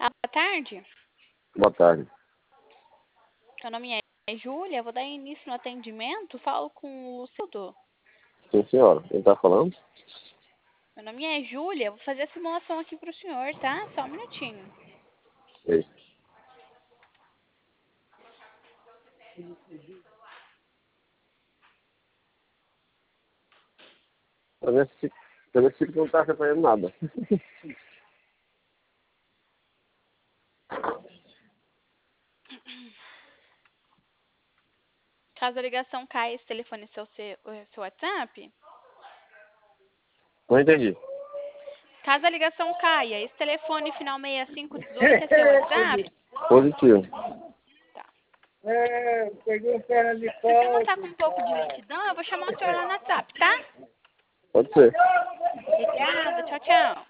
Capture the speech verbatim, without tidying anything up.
Boa tarde. Boa tarde. Meu nome é Júlia, vou dar início no atendimento. Falo com o Lucildo. Sim, senhora. Quem tá falando? Meu nome é Júlia, vou fazer a simulação aqui pro senhor, tá? Só um minutinho. Ei. Pra ver se pra ver se não tá acompanhando nada. Caso a ligação caia, esse telefone é seu, seu, seu WhatsApp? Não entendi. Caso a ligação caia, esse telefone final seis cinco um oito é seu WhatsApp? Positivo. Tá. É, peguei perna de Se o senhor tá pau. com um pouco de lentidão, eu vou chamar o senhor lá no WhatsApp, tá? Pode ser. Obrigada, tchau, tchau.